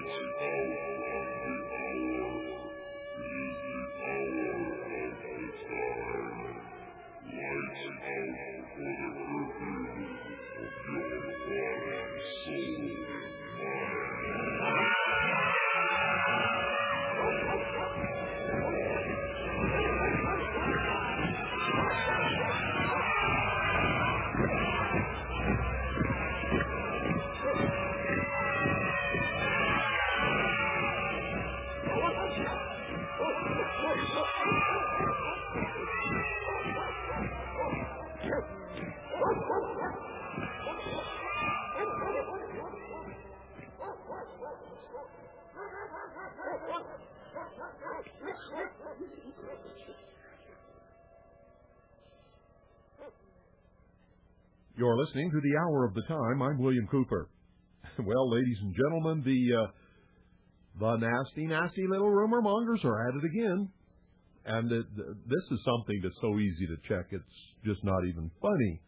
You're listening to the Hour of the Time. I'm William Cooper. Well, ladies and gentlemen, the nasty little rumor mongers are at it again. And this is something that's so easy to check, it's just not even funny.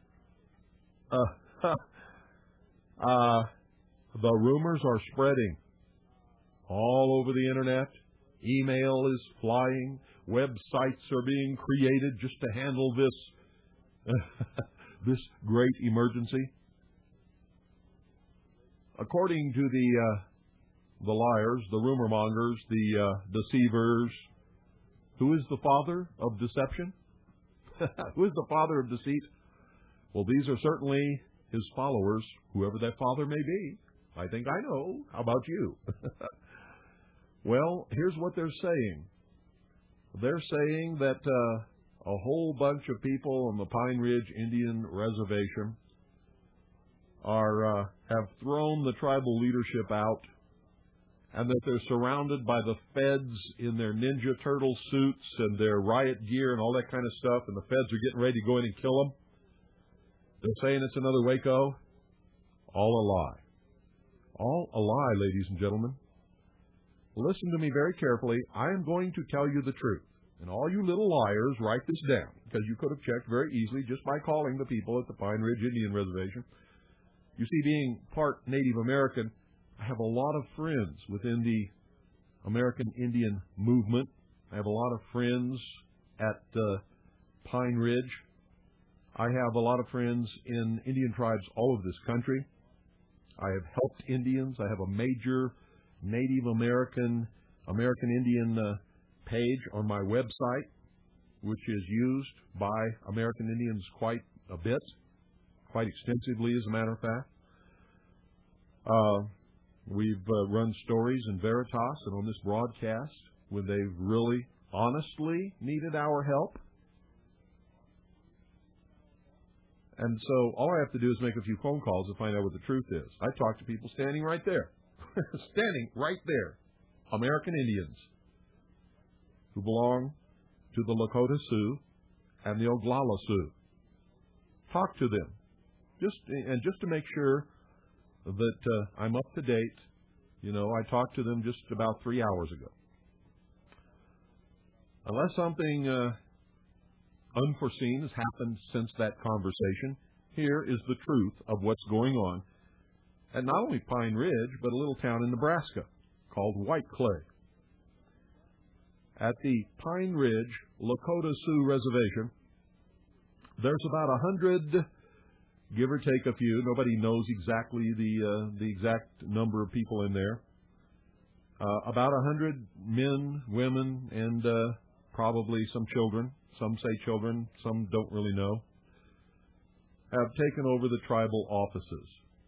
The rumors are spreading all over the internet. Email is flying. Websites are being created just to handle this this great emergency. According to the liars, the rumor mongers, the deceivers, who is the father of deception? Who is the father of deceit? Well, these are certainly his followers, whoever that father may be. I think I know. How about you? Well, here's what they're saying. They're saying that a whole bunch of people on the Pine Ridge Indian Reservation have thrown the tribal leadership out, and that they're surrounded by the feds in their Ninja Turtle suits and their riot gear and all that kind of stuff, and the feds are getting ready to go in and kill them. They're saying it's another Waco. All a lie. All a lie, ladies and gentlemen. Listen to me very carefully. I am going to tell you the truth. And all you little liars, write this down, because you could have checked very easily just by calling the people at the Pine Ridge Indian Reservation. You see, being part Native American, I have a lot of friends within the American Indian movement. I have a lot of friends at Pine Ridge. I have a lot of friends in Indian tribes all over this country. I have helped Indians. I have a major Native American Indian page on my website, which is used by American Indians quite a bit, quite extensively, as a matter of fact. We've run stories in Veritas and on this broadcast when they've really, honestly needed our help. And so all I have to do is make a few phone calls to find out what the truth is. I talk to people standing right there. Standing right there. American Indians who belong to the Lakota Sioux and the Oglala Sioux. Talk to them. Just to make sure that I'm up to date. You know, I talked to them just about 3 hours ago. Unless something unforeseen has happened since that conversation, here is the truth of what's going on at not only Pine Ridge, but a little town in Nebraska called White Clay. At the Pine Ridge Lakota Sioux Reservation, there's about 100, give or take a few. Nobody knows exactly the exact number of people in there. About 100 men, women, and probably some children. Some say children, some don't really know, have taken over the tribal offices.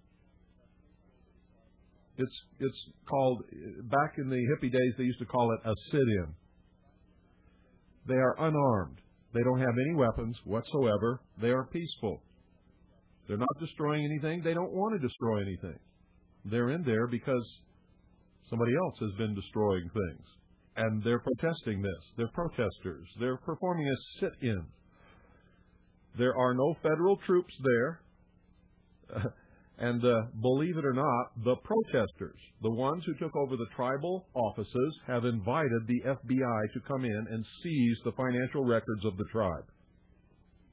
It's called, back in the hippie days, they used to call it a sit-in. They are unarmed. They don't have any weapons whatsoever. They are peaceful. They're not destroying anything. They don't want to destroy anything. They're in there because somebody else has been destroying things. And they're protesting this. They're protesters. They're performing a sit-in. There are no federal troops there. And believe it or not, the protesters, the ones who took over the tribal offices, have invited the FBI to come in and seize the financial records of the tribe.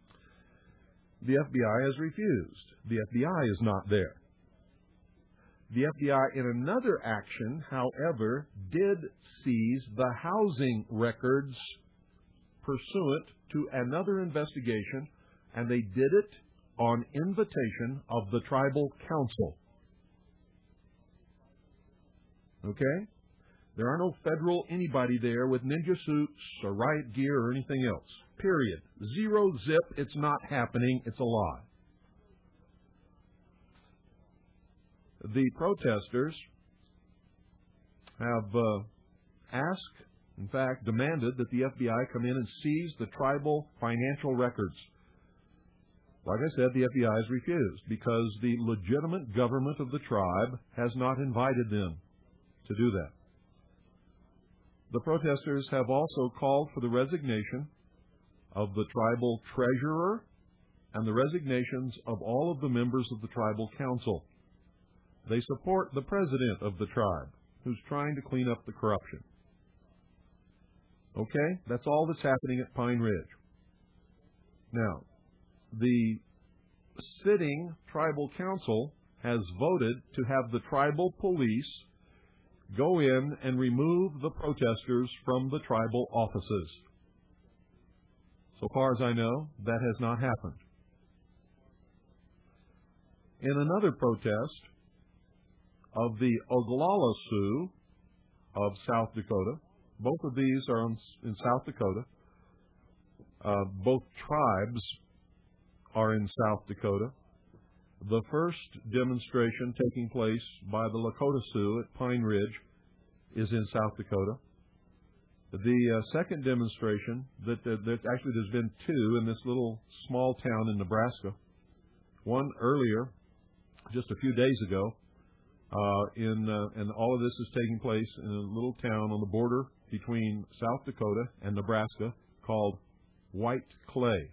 The FBI has refused. The FBI is not there. The FBI, in another action, however, did seize the housing records pursuant to another investigation, and they did it on invitation of the tribal council. Okay? There are no federal anybody there with ninja suits or riot gear or anything else. Period. Zero zip. It's not happening. It's a lie. The protesters have asked, in fact, demanded that the FBI come in and seize the tribal financial records. Like I said, the FBI has refused because the legitimate government of the tribe has not invited them to do that. The protesters have also called for the resignation of the tribal treasurer and the resignations of all of the members of the tribal council. They support the president of the tribe, who's trying to clean up the corruption. Okay? That's all that's happening at Pine Ridge. Now, the sitting tribal council has voted to have the tribal police go in and remove the protesters from the tribal offices. So far as I know, that has not happened. In another protest of the Oglala Sioux of South Dakota, both of these are in South Dakota. Both tribes are in South Dakota. The first demonstration taking place by the Lakota Sioux at Pine Ridge is in South Dakota. The second demonstration, actually there's been two in this little small town in Nebraska. One earlier, just a few days ago, and all of this is taking place in a little town on the border between South Dakota and Nebraska called White Clay.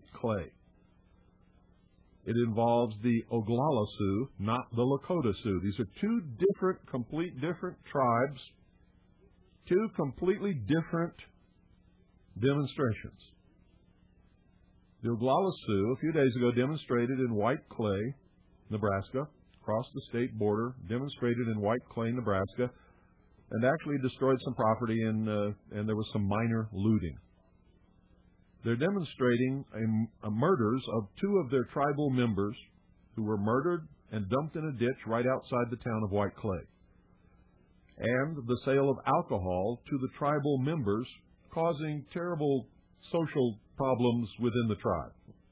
It involves the Oglala Sioux, not the Lakota Sioux. These are two complete different tribes, two completely different demonstrations. The Oglala Sioux, a few days ago, demonstrated in White Clay, Nebraska, across the state border, demonstrated in White Clay, Nebraska, and actually destroyed some property, and there was some minor looting. They're demonstrating murders of two of their tribal members who were murdered and dumped in a ditch right outside the town of White Clay, and the sale of alcohol to the tribal members, causing terrible social problems within the tribe.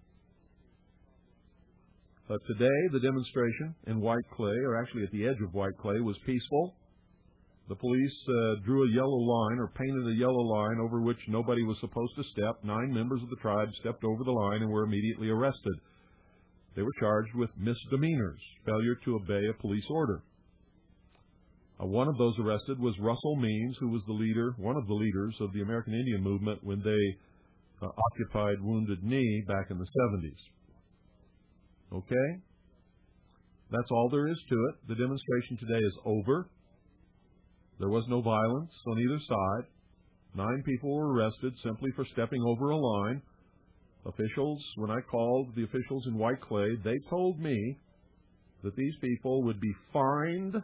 Today, the demonstration in White Clay, or actually at the edge of White Clay, was peaceful. The police drew a yellow line, or painted a yellow line, over which nobody was supposed to step. 9 members of the tribe stepped over the line and were immediately arrested. They were charged with misdemeanors, failure to obey a police order. One of those arrested was Russell Means, who was one of the leaders of the American Indian movement when they occupied Wounded Knee back in the 70s. Okay? That's all there is to it. The demonstration today is over. There was no violence on either side. 9 people were arrested simply for stepping over a line. Officials, when I called the officials in White Clay, they told me that these people would be fined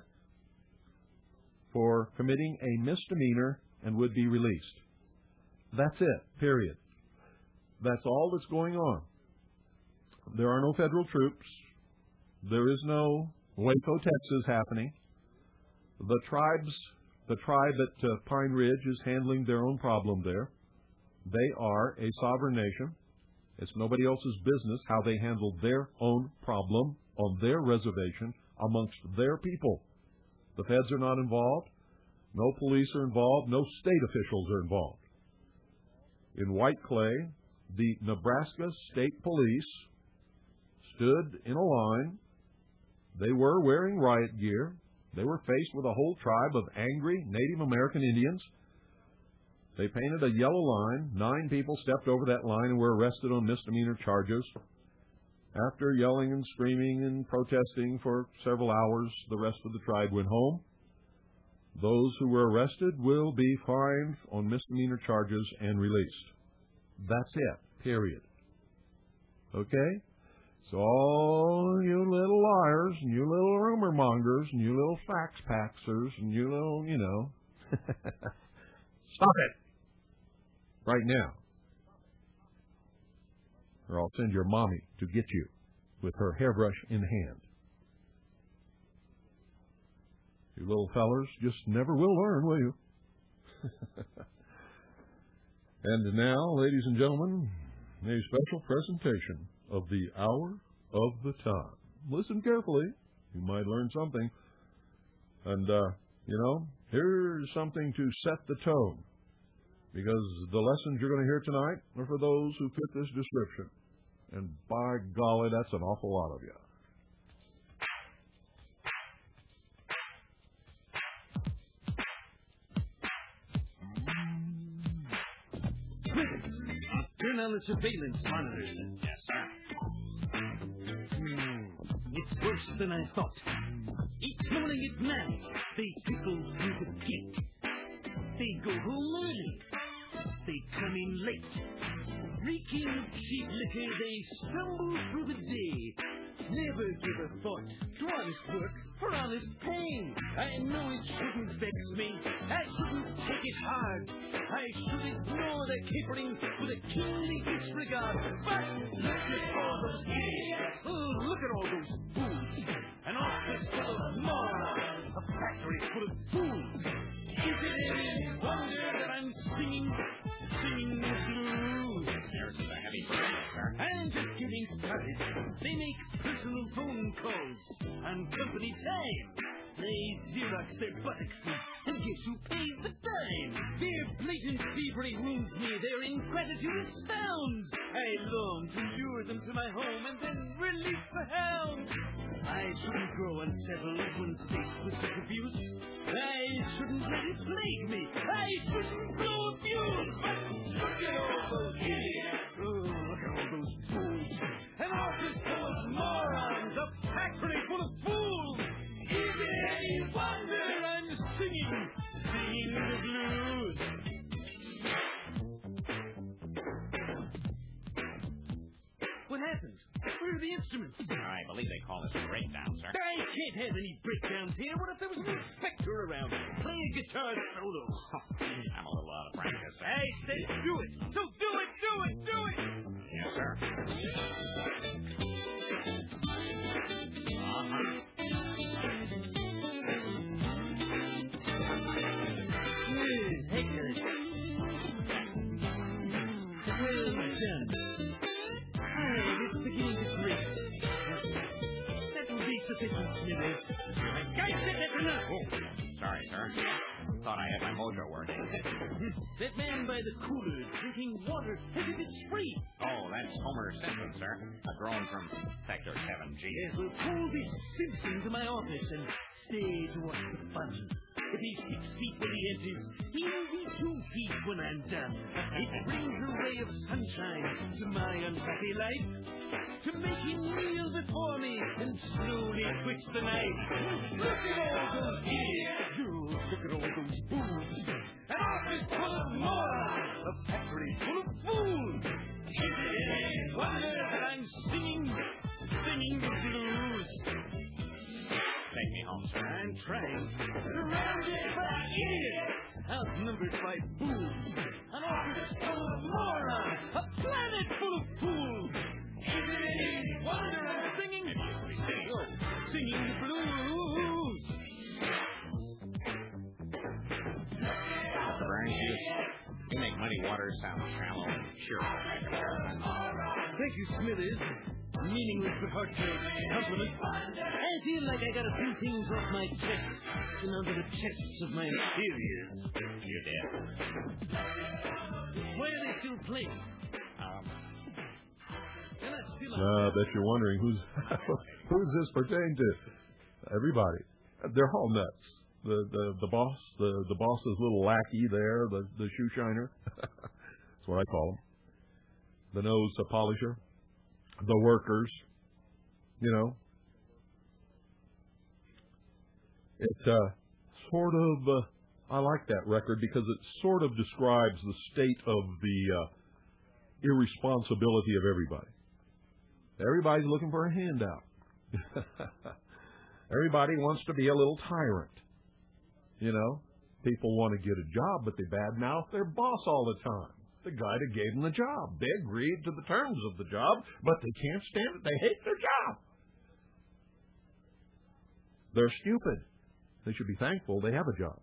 for committing a misdemeanor and would be released. That's it, period. That's all that's going on. There are no federal troops. There is no Waco, Texas happening. The tribe at Pine Ridge is handling their own problem there. They are a sovereign nation. It's nobody else's business how they handle their own problem on their reservation amongst their people. The feds are not involved. No police are involved. No state officials are involved. In White Clay, the Nebraska State Police stood in a line. They were wearing riot gear. They were faced with a whole tribe of angry Native American Indians. They painted a yellow line. 9 people stepped over that line and were arrested on misdemeanor charges. After yelling and screaming and protesting for several hours, the rest of the tribe went home. Those who were arrested will be fined on misdemeanor charges and released. That's it, period. Okay? So all you little liars and you little rumor mongers and you little fax paxers and you little, stop it right now, or I'll send your mommy to get you with her hairbrush in hand. You little fellers just never will learn, will you? And now, ladies and gentlemen, a special presentation of the Hour of the Time. Listen carefully. You might learn something. And, here's something to set the tone. Because the lessons you're going to hear tonight are for those who fit this description. And by golly, that's an awful lot of you. Turn on the surveillance monitors. Yes, sir. It's worse than I thought. Each morning at 9, they trickle through the gate. They go home early. They come in late. Reeking of cheap liquor, they stumble through the day. Never give a thought to honest work for honest pay. I know it shouldn't vex me. I shouldn't take it hard. I should ignore their capering with a kingly disregard. But look at all those idiots. Oh, look at all those fools. An office full of morons. A factory full of fools. Is it any wonder that I'm singing the blues? There's a heavy break, sir. I'm just getting started. They make personal phone calls on company time. They Xerox their buttocks and guess who pays the dime? Their blatant thievery wounds me. Their ingratitude astounds. I long to lure them to my home and then release the hounds. I shouldn't grow unsettled when faced with such abuse. I shouldn't let it plague me. I shouldn't blow a fuse. But look at all those idiots. Oh, look at all those fools. An office full of morons. A factory full of fools. Is it any wonder I'm singing the blues? What happened? Where are the instruments? I believe they call this a breakdown, sir. I can't have any breakdowns here. What if there was an inspector around? Play a guitar solo. I'm a little out of practice, sir. I said do it. So do it, do it, do it. Yes, sir. Excellent. Well done. It's beginning to grate. That will be sufficient, Smithers. Guys, that's enough. Oh, sorry, sir. Thought I had my mojo working. That man by the cooler drinking water as if it's free. Oh, that's Homer Simpson, sir. A drone from Sector 7G. Yes, we'll pull this Simpson to my office and stay to watch the fun. If he's 6 feet when he enters, he'll be 2 feet when I'm done. It brings a ray of sunshine to my unhappy life, to make him kneel before me and slowly twist the knife. Look at all those idiots! Look at all those fools! An office full of morons! A factory full of fools! Is it any wonder that I'm singing the blues? Take me home, sir. I'm trying. Surrounded by idiots, outnumbered by fools, an office full of morons, a planet full of fools. Is it any wonder I'm singing the blues? Mr. Burns, you make Muddy Waters sound shallow and cheerful by comparison. Thank you, Smithers. Meaningless but heartfelt compliment. I feel like I got a few things off my chest and onto the chests of my inferiors. You did. Why are they still playing? I bet you're wondering who's this pertain to? Everybody. They're all nuts. The boss, the boss's little lackey there, the shoe shiner. That's what I call him. The nose polisher. The workers, It sort of, I like that record because it sort of describes the state of the irresponsibility of everybody. Everybody's looking for a handout. Everybody wants to be a little tyrant. You know, people want to get a job, but they badmouth their boss all the time. The guy that gave them the job. They agreed to the terms of the job, but they can't stand it. They hate their job. They're stupid. They should be thankful they have a job.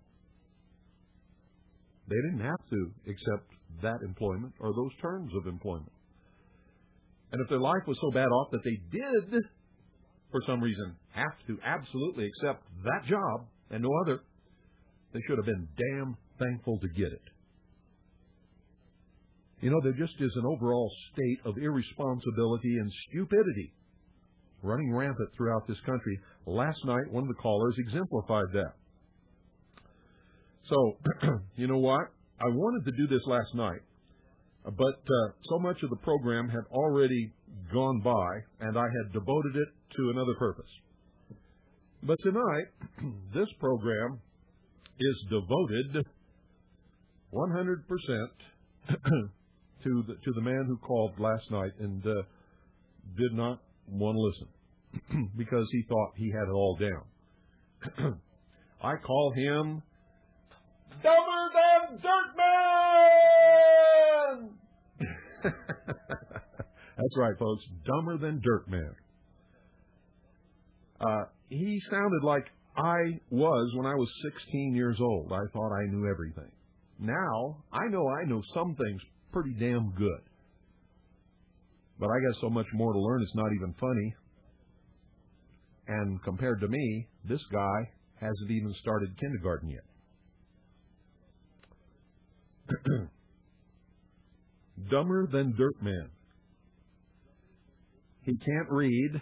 They didn't have to accept that employment or those terms of employment. And if their life was so bad off that they did, for some reason, have to absolutely accept that job and no other, they should have been damn thankful to get it. You know, there just is an overall state of irresponsibility and stupidity running rampant throughout this country. Last night, one of the callers exemplified that. So, you know what? I wanted to do this last night, but so much of the program had already gone by, and I had devoted it to another purpose. But tonight, this program is devoted 100% to the man who called last night and did not want to listen because he thought he had it all down. I call him Dumber Than Dirtman! That's right, folks. Dumber Than Dirtman. He sounded like I was when I was 16 years old. I thought I knew everything. Now, I know some things pretty damn good. But I got so much more to learn, it's not even funny. And compared to me, this guy hasn't even started kindergarten yet. Dumber Than Dirtman. He can't read,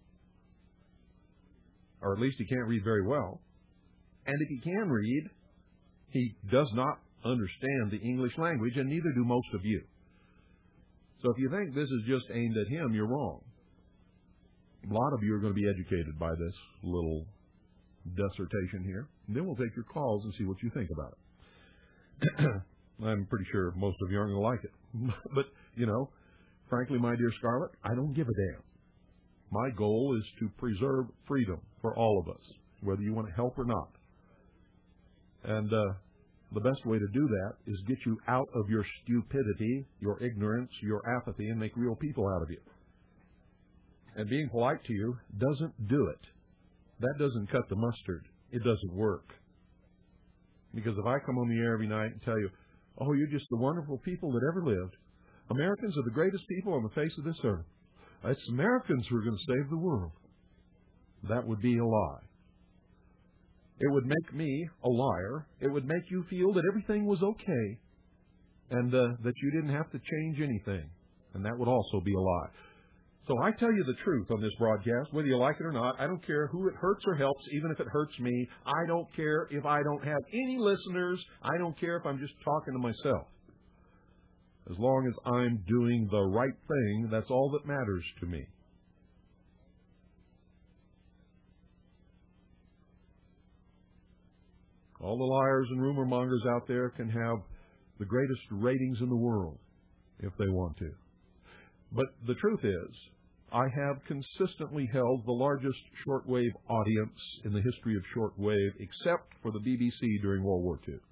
or at least he can't read very well. And if he can read, he does not understand the English language, and neither do most of you. So if you think this is just aimed at him, you're wrong. A lot of you are going to be educated by this little dissertation here. And then we'll take your calls and see what you think about it. I'm pretty sure most of you aren't going to like it. But, you know, frankly, my dear Scarlett, I don't give a damn. My goal is to preserve freedom for all of us, whether you want to help or not. And the best way to do that is get you out of your stupidity, your ignorance, your apathy, and make real people out of you. And being polite to you doesn't do it. That doesn't cut the mustard. It doesn't work. Because if I come on the air every night and tell you, oh, you're just the wonderful people that ever lived. Americans are the greatest people on the face of this earth. It's Americans who are going to save the world. That would be a lie. It would make me a liar. It would make you feel that everything was okay and that you didn't have to change anything. And that would also be a lie. So I tell you the truth on this broadcast, whether you like it or not. I don't care who it hurts or helps, even if it hurts me. I don't care if I don't have any listeners. I don't care if I'm just talking to myself. As long as I'm doing the right thing, that's all that matters to me. All the liars and rumor mongers out there can have the greatest ratings in the world if they want to. But the truth is, I have consistently held the largest shortwave audience in the history of shortwave, except for the BBC during World War II.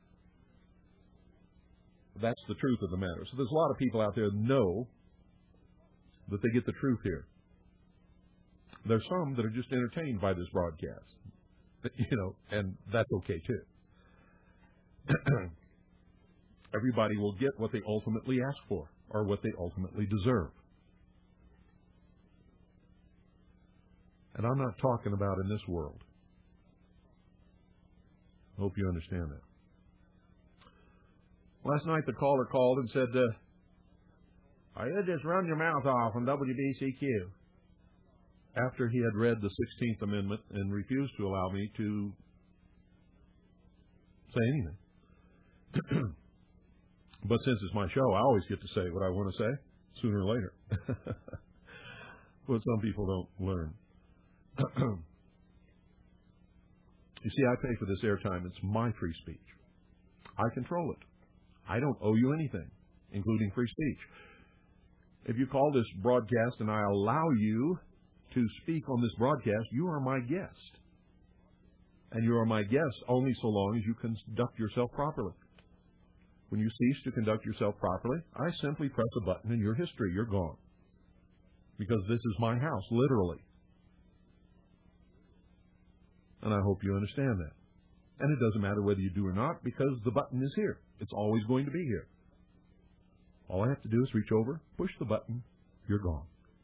That's the truth of the matter. So there's a lot of people out there who know that they get the truth here. There's some that are just entertained by this broadcast, you know, and that's okay too. Everybody will get what they ultimately ask for or what they ultimately deserve. And I'm not talking about in this world. I hope you understand that. Last night the caller called and said, you just run your mouth off on WBCQ. After he had read the 16th Amendment and refused to allow me to say anything. But since it's my show, I always get to say what I want to say, sooner or later. But some people don't learn. You see, I pay for this airtime. It's my free speech. I control it. I don't owe you anything, including free speech. If you call this broadcast and I allow you to speak on this broadcast, you are my guest. And you are my guest only so long as you conduct yourself properly. When you cease to conduct yourself properly, I simply press a button in your history. You're gone. Because this is my house, literally. And I hope you understand that. And it doesn't matter whether you do or not, because the button is here. It's always going to be here. All I have to do is reach over, push the button, you're gone.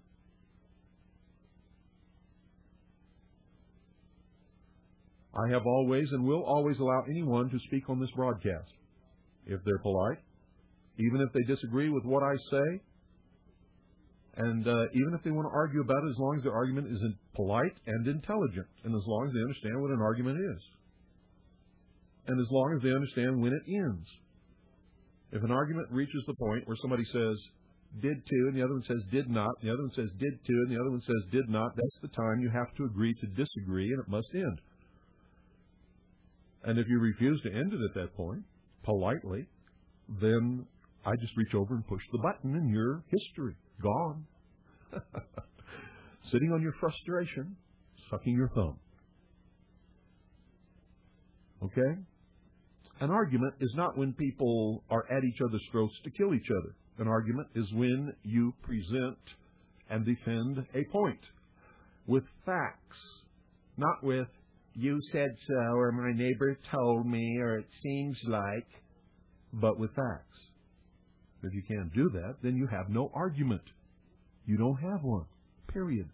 I have always and will always allow anyone to speak on this broadcast. If they're polite, even if they disagree with what I say, and even if they want to argue about it, as long as their argument is polite and intelligent, and as long as they understand what an argument is, and as long as they understand when it ends. If an argument reaches the point where somebody says, did to, and the other one says, did not, and the other one says, did to, and the other one says, did not, that's the time you have to agree to disagree, and it must end. And if you refuse to end it at that point, politely, then I just reach over and push the button and you're history. Gone. Sitting on your frustration, sucking your thumb. Okay? An argument is not when people are at each other's throats to kill each other. An argument is when you present and defend a point with facts, not with you said so, or my neighbor told me, or it seems like, but with facts. If you can't do that, then you have no argument. You don't have one, period.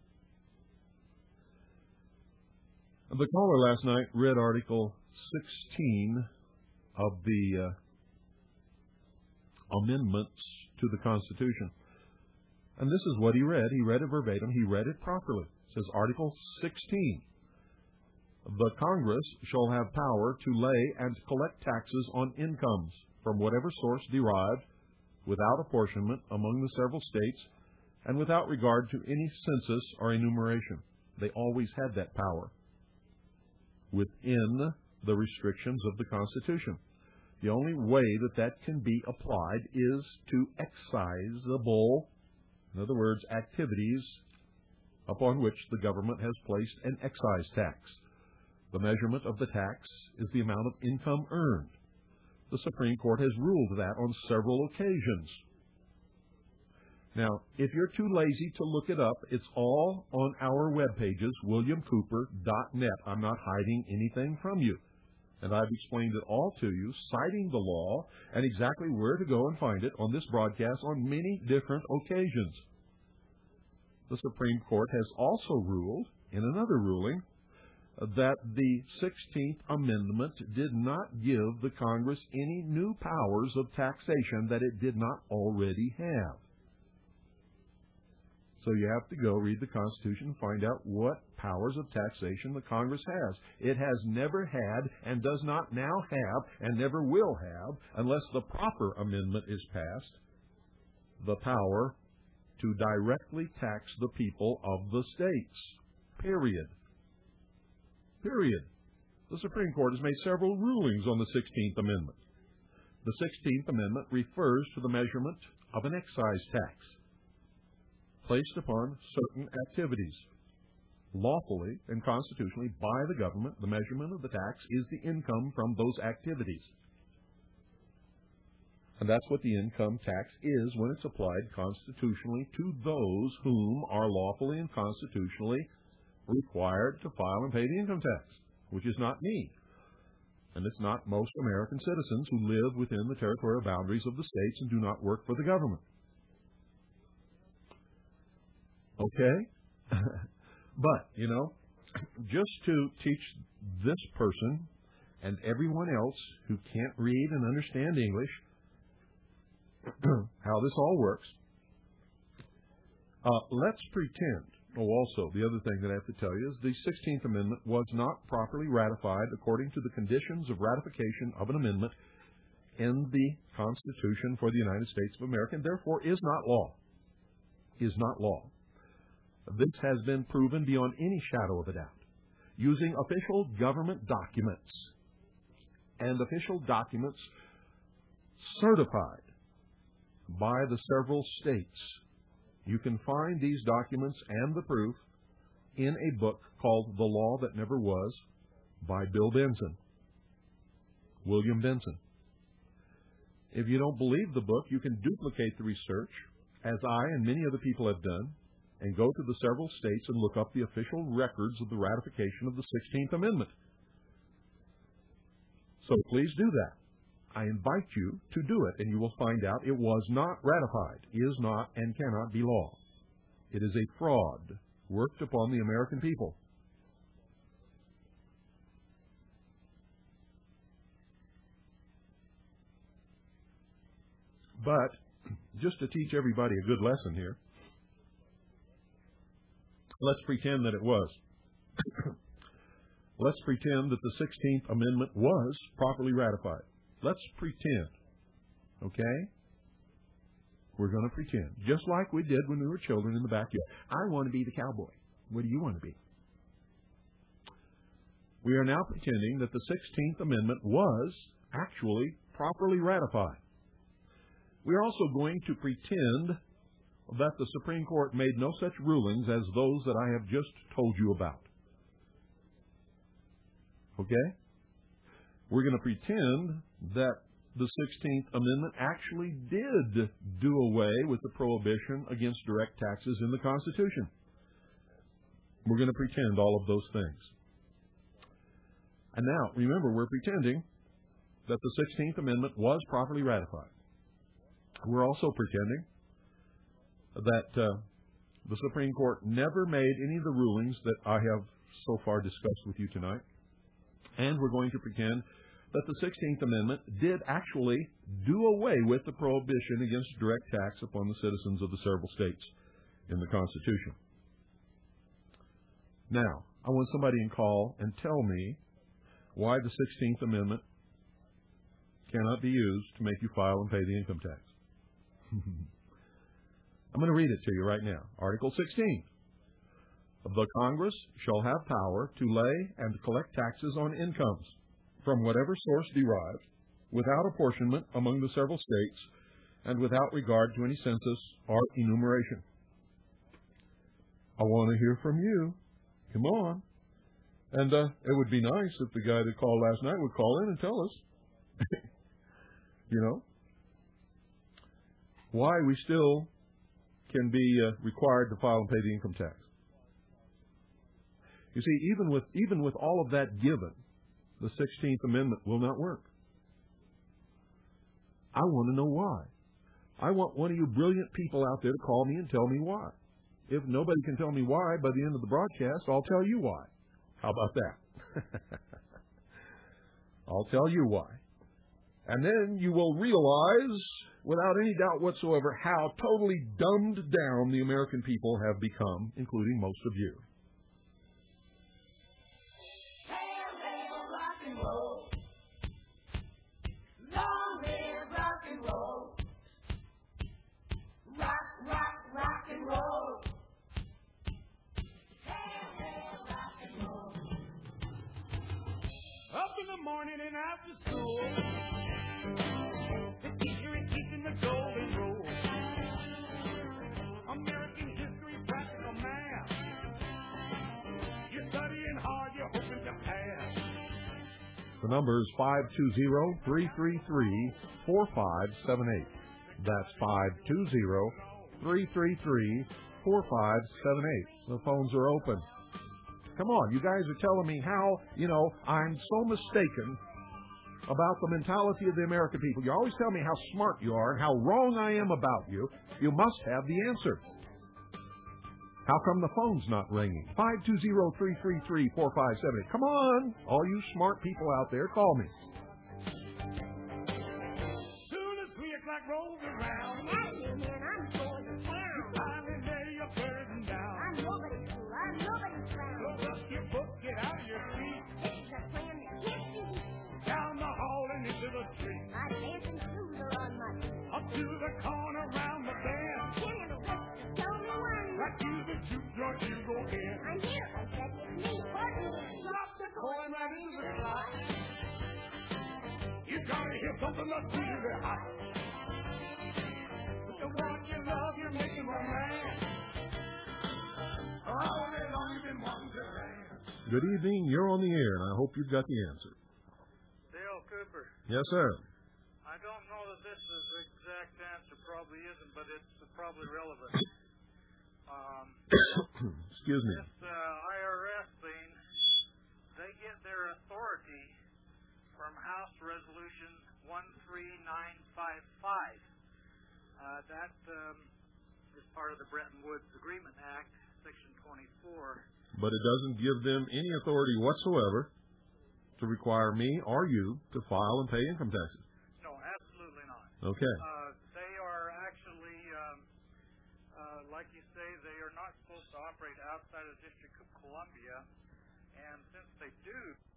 The caller last night read Article 16 of the amendments to the Constitution. And this is what he read. He read it verbatim. He read it properly. It says, Article 16. The Congress shall have power to lay and collect taxes on incomes from whatever source derived without apportionment among the several states and without regard to any census or enumeration. They always had that power within the restrictions of the Constitution. The only way that that can be applied is to excisable, in other words, activities upon which the government has placed an excise tax. The measurement of the tax is the amount of income earned. The Supreme Court has ruled that on several occasions. Now, if you're too lazy to look it up, it's all on our web pages, williamcooper.net. I'm not hiding anything from you. And I've explained it all to you, citing the law and exactly where to go and find it on this broadcast on many different occasions. The Supreme Court has also ruled, in another ruling, that the 16th Amendment did not give the Congress any new powers of taxation that it did not already have. So you have to go read the Constitution and find out what powers of taxation the Congress has. It has never had and does not now have and never will have, unless the proper amendment is passed, the power to directly tax the people of the states. Period. Period. The Supreme Court has made several rulings on the 16th Amendment. The 16th Amendment refers to the measurement of an excise tax placed upon certain activities. Lawfully and constitutionally by the government, the measurement of the tax is the income from those activities. And that's what the income tax is when it's applied constitutionally to those whom are lawfully and constitutionally required to file and pay the income tax, which is not me. And it's not most American citizens who live within the territorial boundaries of the states and do not work for the government. Okay? But, you know, just to teach this person and everyone else who can't read and understand English how this all works, let's pretend. Oh, also, the other thing that I have to tell you is the 16th Amendment was not properly ratified according to the conditions of ratification of an amendment in the Constitution for the United States of America, and therefore is not law. Is not law. This has been proven beyond any shadow of a doubt, using official government documents and official documents certified by the several states You can find these documents and the proof in a book called The Law That Never Was by Bill Benson, William Benson. If you don't believe the book, you can duplicate the research, as I and many other people have done, and go to the several states and look up the official records of the ratification of the 16th Amendment. So please do that. I invite you to do it, and you will find out it was not ratified, is not, and cannot be law. It is a fraud worked upon the American people. But, just to teach everybody a good lesson here, let's pretend that it was. Let's pretend that the 16th Amendment was properly ratified. Let's pretend, okay? We're going to pretend, just like we did when we were children in the backyard. I want to be the cowboy. What do you want to be? We are now pretending that the 16th Amendment was actually properly ratified. We are also going to pretend that the Supreme Court made no such rulings as those that I have just told you about. Okay? We're going to pretend that the 16th Amendment actually did do away with the prohibition against direct taxes in the Constitution. We're going to pretend all of those things. And now, remember, we're pretending that the 16th Amendment was properly ratified. We're also pretending that the Supreme Court never made any of the rulings that I have so far discussed with you tonight. And we're going to pretend that the 16th Amendment did actually do away with the prohibition against direct tax upon the citizens of the several states in the Constitution. Now, I want somebody to call and tell me why the 16th Amendment cannot be used to make you file and pay the income tax. I'm going to read it to you right now. Article 16. The Congress shall have power to lay and collect taxes on incomes from whatever source derived, without apportionment among the several states, and without regard to any census or enumeration. I want to hear from you. Come on. And it would be nice if the guy that called last night would call in and tell us, you know, why we still can be required to file and pay the income tax. You see, even with all of that given, the 16th Amendment will not work. I want to know why. I want one of you brilliant people out there to call me and tell me why. If nobody can tell me why by the end of the broadcast, I'll tell you why. How about that? I'll tell you why. And then you will realize, without any doubt whatsoever, how totally dumbed down the American people have become, including most of you. Long live rock and roll. Rock, rock, rock and roll. Rock and roll. Up in the morning and after school, the teacher is teaching the golden rule. American history, practical math. You're studying hard, you're hoping to pass. The number is 520-333-4578. That's 520-333-4578. The phones are open. Come on, you guys are telling me how, I'm so mistaken about the mentality of the American people. You always tell me how smart you are and how wrong I am about you. You must have the answer. How come the phone's not ringing? 520-333-4578. Come on, all you smart people out there, call me. Soon as 3 o'clock rolls around, Now you hear, I'm going to town. finally lay your burden down. I'm nobody's fool. I'm nobody's clown. Close up your book, get out of your seat, It's a plan that can't be beat. down the hall and into the street, My dancing shoes are on my feet. up to the corner, round the bend. Can't handle this, just tell me when. Right to the juke joint you go in. I'm here, I said it's me. Put me in. Drop the coin right into the slot. You gotta hear something that's really hot. The one you love, you're making romance. Good evening. You're on the air, and I hope you've got the answer. Dale Cooper. Yes, sir. I don't know that this is the exact answer. Probably isn't, but it's probably relevant. Excuse me. This IRS thing, they get their authority from House Resolution 13955. That is part of the Bretton Woods Agreement Act, Section 24. But it doesn't give them any authority whatsoever to require me or you to file and pay income taxes. No, absolutely not. Okay. They are actually, like you say, they are not supposed to operate outside of the District of Columbia, and since they do,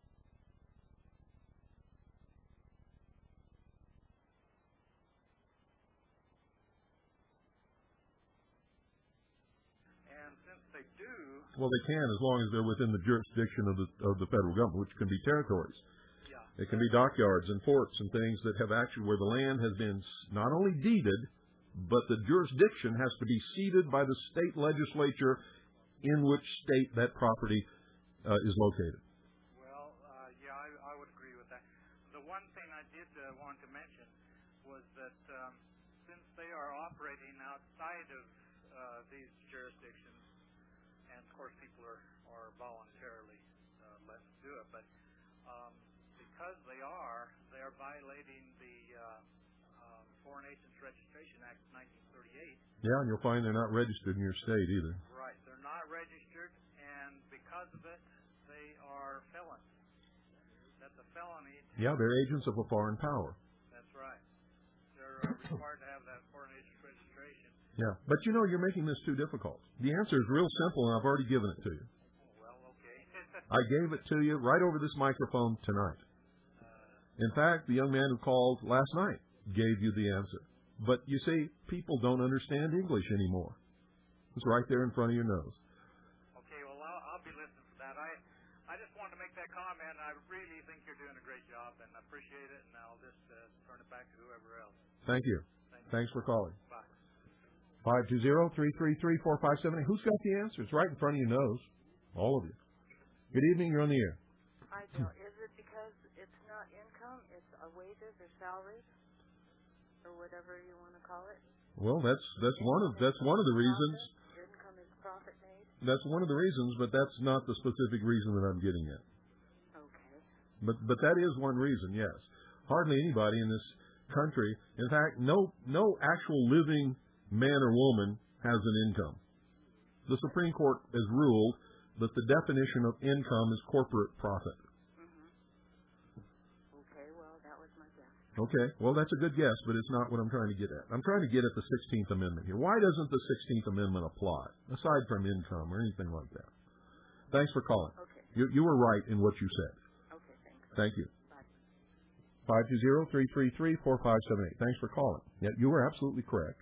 Well, they can as long as they're within the jurisdiction of the federal government, which can be territories. Yeah. It can be dockyards and ports and things that have actually where the land has been not only deeded, but the jurisdiction has to be ceded by the state legislature in which state that property is located. Well, yeah, I would agree with that. The one thing I did want to mention was that since they are operating outside of these jurisdictions, and of course people are voluntarily let them do it, but because they are violating the Foreign Agents Registration Act of 1938. Yeah, and you'll find they're not registered in your state either. Right, they're not registered, and because of it, they are felons. That's a felony. Yeah, they're agents of a foreign power. That's right. They're required to have that Foreign Agents Registration. Yeah, but you know, you're making this too difficult. The answer is real simple, and I've already given it to you. Well, okay. I gave it to you right over this microphone tonight. In fact, the young man who called last night gave you the answer. But you see, people don't understand English anymore. It's right there in front of your nose. Okay, well, I'll be listening for that. I just wanted to make that comment. I really think you're doing a great job, and I appreciate it, and I'll just turn it back to whoever else. Thank you. Thanks for calling. Bye. 520-333-4578. Who's got the answer? It's right in front of your nose. All of you. Good evening. You're on the air. Hi, Bill. Is it because it's not income, it's wages or salaries, or whatever you want to call it? Well, that's one of the reasons. Income is profit made. That's one of the reasons, but that's not the specific reason that I'm getting at. Okay. But that is one reason, yes. Hardly anybody in this country, in fact, no actual living man or woman has an income. The Supreme Court has ruled that the definition of income is corporate profit. Okay, well, that was my guess. Okay, well, that's a good guess, but it's not what I'm trying to get at. I'm trying to get at the 16th Amendment here. Why doesn't the 16th Amendment apply, aside from income or anything like that? Thanks for calling. Okay. You were right in what you said. Okay, thanks. Thank you. Bye. 520-333-4578. Thanks for calling. Yeah, you were absolutely correct.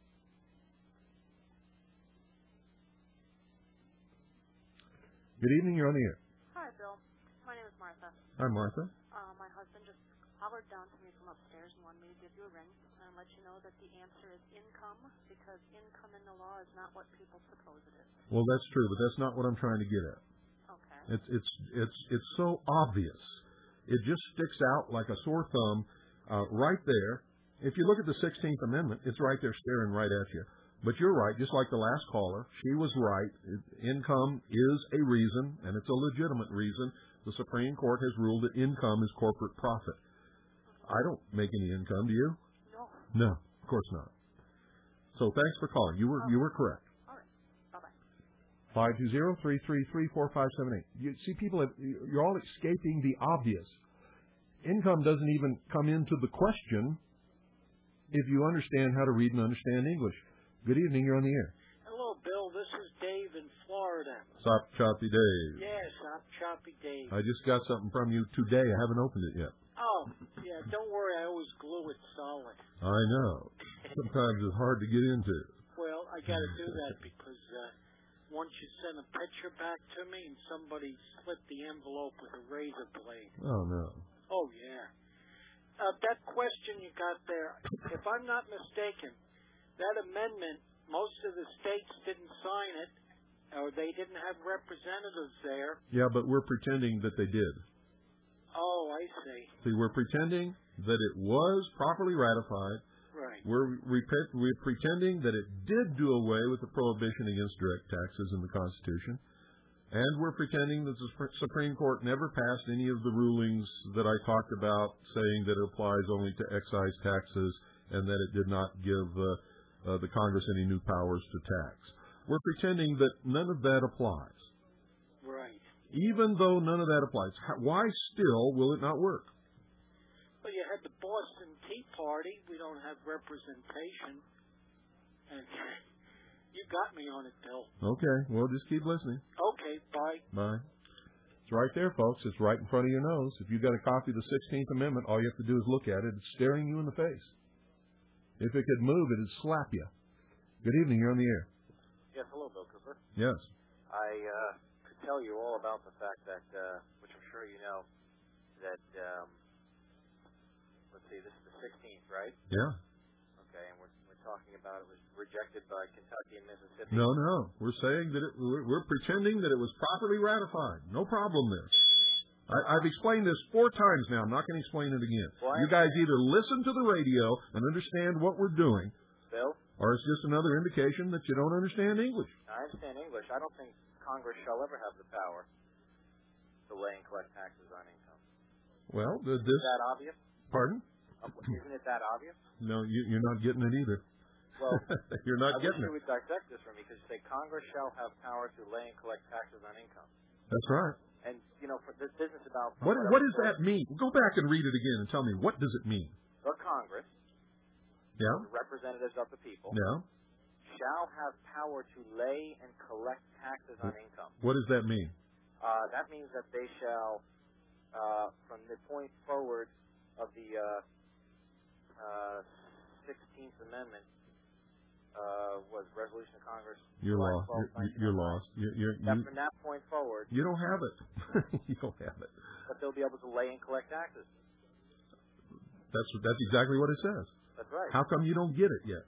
Good evening. You're on the air. Hi, Bill. My name is Martha. Hi, Martha. My husband just hollered down to me from upstairs and wanted me to give you a ring and let you know that the answer is income, because income in the law is not what people suppose it is. Well, that's true, but that's not what I'm trying to get at. Okay. It's so obvious. It just sticks out like a sore thumb right there. If you look at the 16th Amendment, it's right there staring right at you. But you're right, just like the last caller, she was right. Income is a reason, and it's a legitimate reason. The Supreme Court has ruled that income is corporate profit. I don't make any income, do you? No. No, of course not. So thanks for calling. You were correct. All right. Bye-bye. 520-333-4578. You see, you're all escaping the obvious. Income doesn't even come into the question if you understand how to read and understand English. Good evening. You're on the air. Hello, Bill. This is Dave in Florida. Sop Choppy Dave. Yes, I'm Choppy Dave. I just got something from you today. I haven't opened it yet. Oh, yeah, don't worry. I always glue it solid. I know. Sometimes it's hard to get into. Well, I got to do that because once you sent a picture back to me and somebody slit the envelope with a razor blade. Oh, no. Oh, yeah. That question you got there, if I'm not mistaken, that amendment, most of the states didn't sign it, Or they didn't have representatives there. Yeah, but we're pretending that they did. Oh, I see. See, we're pretending that it was properly ratified. Right. We're pretending that it did do away with the prohibition against direct taxes in the Constitution. And we're pretending that the Supreme Court never passed any of the rulings that I talked about, saying that it applies only to excise taxes and that it did not give the Congress any new powers to tax. We're pretending that none of that applies. Right. Even though none of that applies, why still will it not work? Well, you had the Boston Tea Party. We don't have representation. And you got me on it, Bill. Okay, well, just keep listening. Okay, bye. Bye. It's right there, folks. It's right in front of your nose. If you've got a copy of the 16th Amendment, all you have to do is look at it. It's staring you in the face. If it could move, it'd slap you. Good evening. You're on the air. Yes, hello, Bill Cooper. Yes. I could tell you all about the fact that, which I'm sure you know, that, let's see, this is the 16th, right? Yeah. Okay, and we're talking about it was rejected by Kentucky and Mississippi. No. We're saying that we're pretending that it was properly ratified. No problem there. I've explained this 4 times now. I'm not going to explain it again. Well, you guys either listen to the radio and understand what we're doing, Bill? Or it's just another indication that you don't understand English. I understand English. I don't think Congress shall ever have the power to lay and collect taxes on income. Well, Is that obvious? Pardon? Isn't it that obvious? No, you're not getting it either. Well, you're not getting I it. wish you would dissect this for me, because you say Congress shall have power to lay and collect taxes on income. That's right. And, you know, for this business about... What does that mean? Go back and read it again and tell me, what does it mean? The Congress, Yeah? the representatives of the people, Yeah? shall have power to lay and collect taxes on income. What does that mean? That means that they shall, from the point forward of the 16th Amendment, was resolution of Congress. You're July lost. 12, You're lost. From that point forward, You don't have it. You don't have it. that they'll be able to lay and collect taxes. That's exactly what it says. That's right. How come you don't get it yet?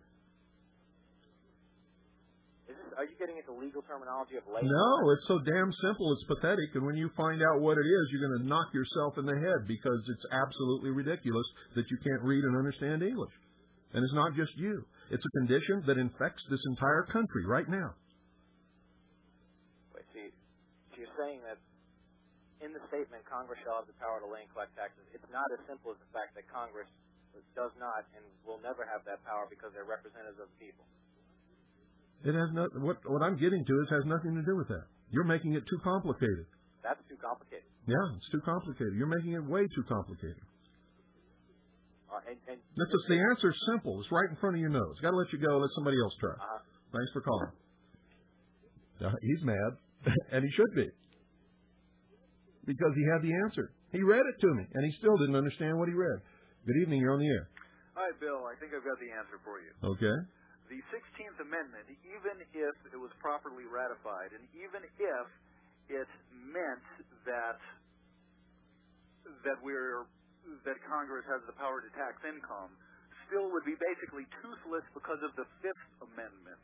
Are you getting into legal terminology of lay? No, it's so damn simple. It's pathetic. And when you find out what it is, you're going to knock yourself in the head, because it's absolutely ridiculous that you can't read and understand English. And it's not just you. It's a condition that infects this entire country right now. Wait, so you're saying that in the statement, Congress shall have the power to lay and collect taxes. It's not as simple as the fact that Congress does not and will never have that power because they're representatives of the people. It has not. What I'm getting to has nothing to do with that. You're making it too complicated. That's too complicated. Yeah, it's too complicated. You're making it way too complicated. The answer's simple. It's right in front of your nose. Got to let you go. Let somebody else try. Thanks for calling. He's mad, and he should be, because he had the answer. He read it to me, and he still didn't understand what he read. Good evening. You're on the air. Hi, Bill. I think I've got the answer for you. Okay. The 16th Amendment, even if it was properly ratified, and even if it meant that Congress has the power to tax income, still would be basically toothless because of the Fifth Amendment.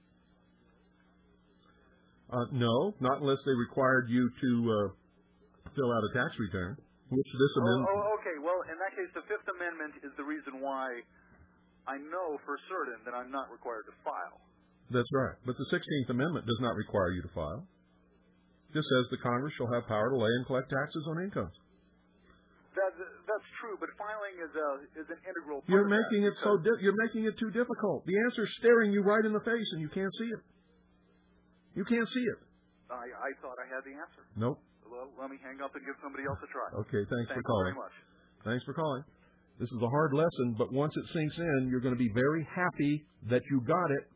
No, not unless they required you to fill out a tax return, which this amendment... Okay. Well, in that case, the Fifth Amendment is the reason why I know for certain that I'm not required to file. That's right. But the 16th Amendment does not require you to file. It just says the Congress shall have power to lay and collect taxes on incomes. That's true, but filing is an integral part You're of making that. You're making it too difficult. The answer's staring you right in the face, and you can't see it. You can't see it. I thought I had the answer. Nope. Well, let me hang up and give somebody else a try. Okay, thanks for you calling. very much. Thanks for calling. This is a hard lesson, but once it sinks in, you're going to be very happy that you got it.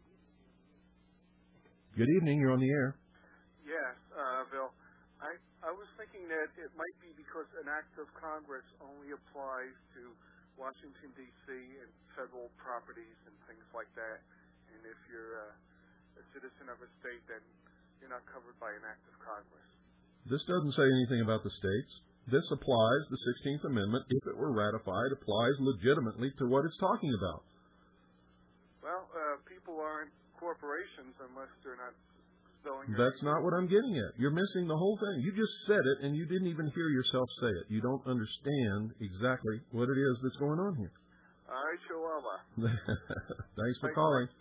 Good evening. You're on the air. Yes, Bill. I was thinking that it might be because an act of Congress only applies to Washington, D.C. and federal properties and things like that. And if you're a citizen of a state, then you're not covered by an act of Congress. This doesn't say anything about the states. This applies, the 16th Amendment, if it were ratified, applies legitimately to what it's talking about. Well, people aren't corporations unless they're not spelling. That's not what I'm getting at. You're missing the whole thing. You just said it, and you didn't even hear yourself say it. You don't understand exactly what it is that's going on here. I show Allah. Thanks for calling.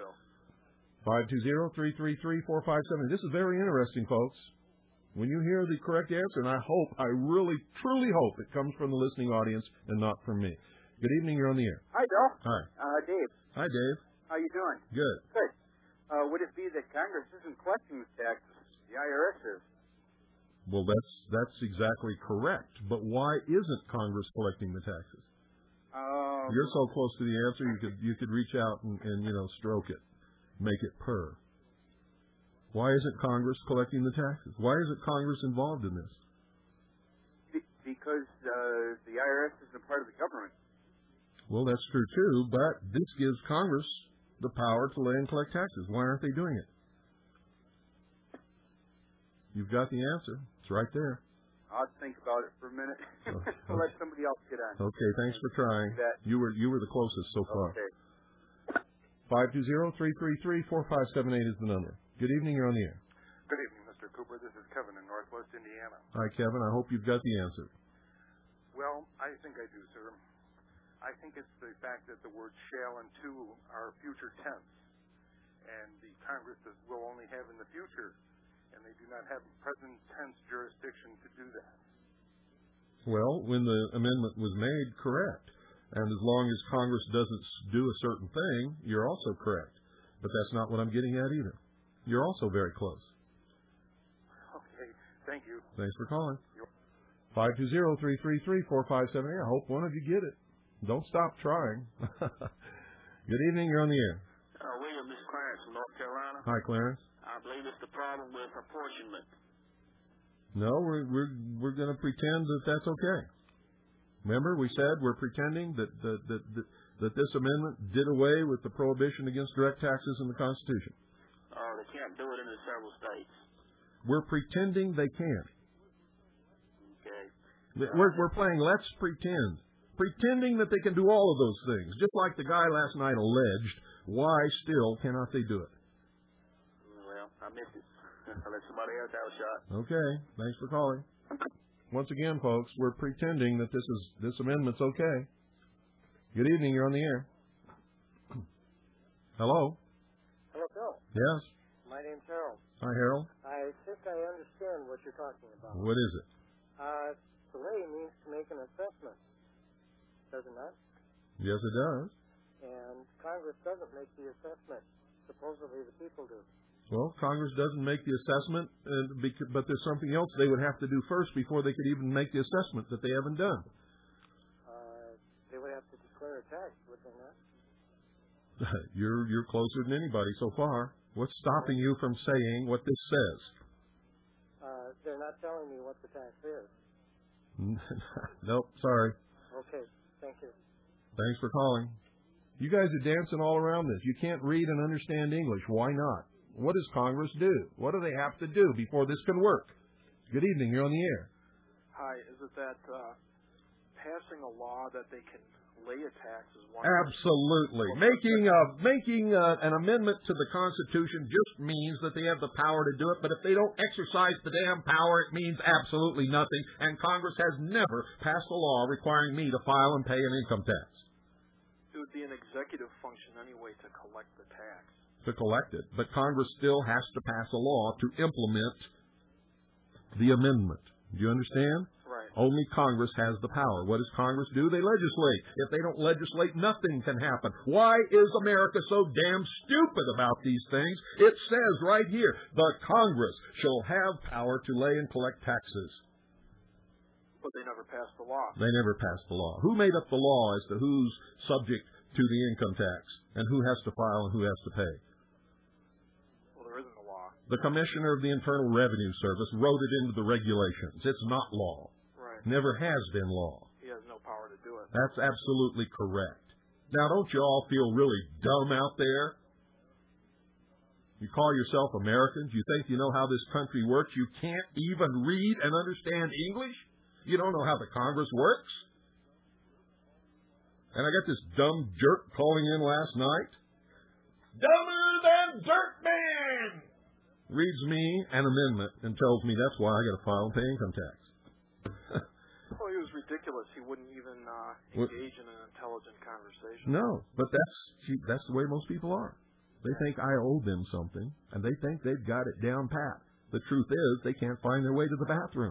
520-333-4570. This is very interesting, folks. When you hear the correct answer, and I really, truly hope it comes from the listening audience and not from me. Good evening. You're on the air. Hi, Bill. Hi. Dave. Hi, Dave. How you doing? Good. Good. Would it be that Congress isn't collecting the taxes? The IRS is. Well, that's exactly correct. But why isn't Congress collecting the taxes? You're so close to the answer, you could reach out and stroke it, make it purr. Why isn't Congress collecting the taxes? Why isn't Congress involved in this? Because the IRS isn't part of the government. Well, that's true too, but this gives Congress the power to lay and collect taxes. Why aren't they doing it? You've got the answer. It's right there. I'll think about it for a minute. Let somebody else get on. Okay, thanks for trying. You were the closest so far. Okay. 520-333-4578 is the number. Good evening, you're on the air. Good evening, Mr. Cooper. This is Kevin in Northwest Indiana. Hi, Kevin. I hope you've got the answer. Well, I think I do, sir. I think it's the fact that the words shall and to are future tense, and the Congress will only have in the future, and they do not have present tense jurisdiction to do that. Well, when the amendment was made, correct. And as long as Congress doesn't do a certain thing, you're also correct. But that's not what I'm getting at either. You're also very close. Okay, thank you. Thanks for calling. 520-333-4578. I hope one of you get it. Don't stop trying. Good evening, you're on the air. William, this is Clarence from North Carolina. Hi, Clarence. I believe it's the problem with apportionment. No, we're going to pretend that that's okay. Remember, we said we're pretending that this amendment did away with the prohibition against direct taxes in the Constitution. Oh, they can't do it in the several states. We're pretending they can. Okay. We're playing let's pretend. Pretending that they can do all of those things. Just like the guy last night alleged, why still cannot they do it? Well, I missed it. I'll let somebody else have a shot. Okay. Thanks for calling. Once again, folks, we're pretending that this amendment's okay. Good evening. You're on the air. Hello. Hello, Phil. Yes. My name's Harold. Hi, Harold. I think I understand what you're talking about. What is it? Delay means to make an assessment. Does it not? Yes, it does. And Congress doesn't make the assessment. Supposedly the people do. Well, Congress doesn't make the assessment, but there's something else they would have to do first before they could even make the assessment that they haven't done. They would have to declare a tax, would they not? You're closer than anybody so far. What's stopping you from saying what this says? They're not telling me what the tax is. Nope, sorry. Okay, thank you. Thanks for calling. You guys are dancing all around this. You can't read and understand English. Why not? What does Congress do? What do they have to do before this can work? Good evening. You're on the air. Hi. Is it that passing a law that they can lay a tax is one? Absolutely. Making an amendment to the Constitution just means that they have the power to do it, but if they don't exercise the damn power, it means absolutely nothing, and Congress has never passed a law requiring me to file and pay an income tax. It would be an executive function anyway to collect the tax. To collect it, but Congress still has to pass a law to implement the amendment. Do you understand? Right. Only Congress has the power. What does Congress do? They legislate. If they don't legislate, nothing can happen. Why is America so damn stupid about these things? It says right here, the Congress shall have power to lay and collect taxes. But they never passed the law. They never passed the law. Who made up the law as to who's subject to the income tax and who has to file and who has to pay? Well, there isn't a law. The Commissioner of the Internal Revenue Service wrote it into the regulations. It's not law. Right. Never has been law. He has no power to do it. That's absolutely correct. Now, don't you all feel really dumb out there? You call yourself Americans? You think you know how this country works? You can't even read and understand English? You don't know how the Congress works? And I got this dumb jerk calling in last night. Dumber than Dirt Man! reads me an amendment and tells me that's why I got to file and pay income tax. Well, he was ridiculous. He wouldn't even engage in an intelligent conversation. No, but that's the way most people are. They think I owe them something, and they think they've got it down pat. The truth is, they can't find their way to the bathroom.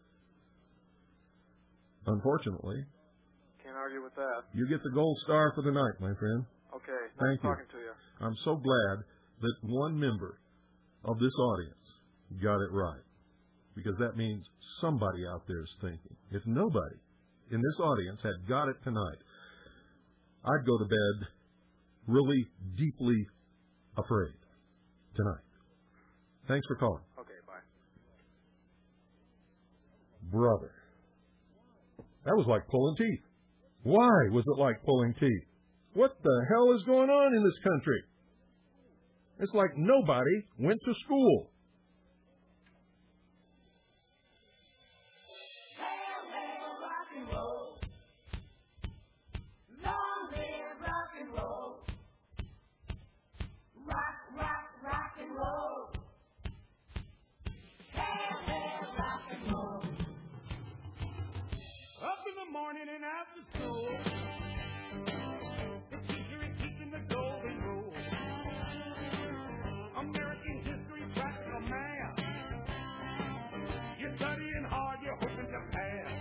Unfortunately. Can't argue with that. You get the gold star for the night, my friend. Okay. Thank you. Talking to you. I'm so glad that one member of this audience got it right, because that means somebody out there is thinking. If nobody in this audience had got it tonight, I'd go to bed really deeply afraid tonight. Thanks for calling. Okay, bye. Brother. That was like pulling teeth. Why was it like pulling teeth? What the hell is going on in this country? It's like nobody went to school. Morning and after school, the teacher is teaching the golden rule. American history, practical math. You're studying hard, you're hoping to pass.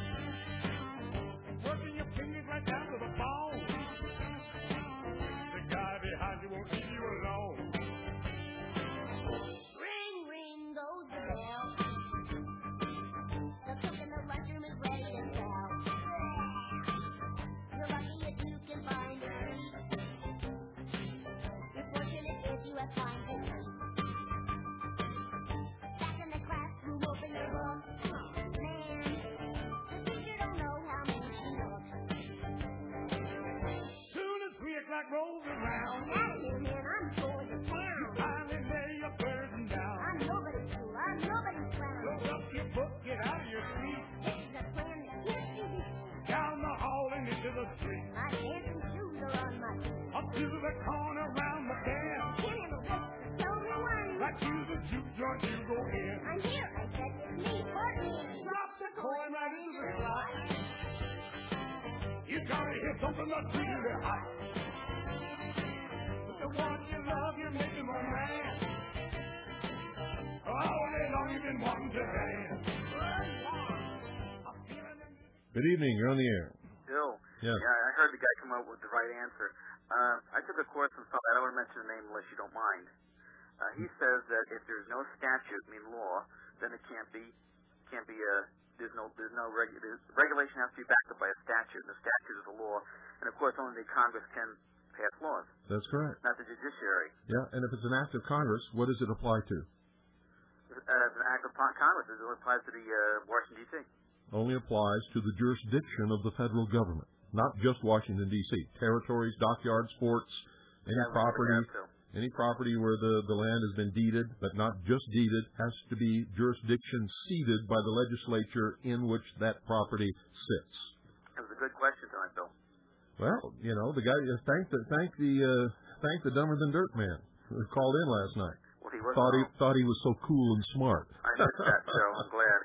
Working your fingers right down to the bone. The guy behind you won't leave you alone. Ring, ring goes the bell. The cook in the lunchroom is ready to sell. You're lucky if you can find a seat. You're fortunate if you have time to eat. Back in the classroom, open your book. Oh, man. The teacher don't know how many she looks. Soon as 3 o'clock rolls around, Out of here, man, I'm going to town. you finally lay your burden down. I'm nobody's fool, I'm nobody's clown. Roll up your book, get out of your seat. This is a plan that can't be beat. Down the hall and into the street. My dancing shoes are on my feet. Up to the corner, round the bend. Can't handle this, so no one. Right to the juke joint you go in. I'm here, I said it's me, Courtney. Drop the coin right into the slot. You gotta hear something that's really hot. With the one you love, you're making my man. All day long you've been wanting to dance. Good evening. You're on the air. Bill. Yes. Yeah, I heard the guy come up with the right answer. I took a course from somebody. I don't want to mention the name unless you don't mind. He says that if there's no statute, law, then it can't be there's no regulation has to be backed up by a statute, and the statute is a law, and of course only the Congress can pass laws. That's correct. Not the judiciary. Yeah, and if it's an act of Congress, what does it apply to? It's an act of Congress. It only applies to the Washington, D.C. Only applies to the jurisdiction of the federal government, not just Washington, D.C. Territories, dockyards, forts, any property where the land has been deeded, but not just deeded, has to be jurisdiction ceded by the legislature in which that property sits. That was a good question tonight, Bill. Well, the guy thank the dumber than dirt man who called in last night. Well, he was thought he was so cool and smart. I missed that show. I'm glad.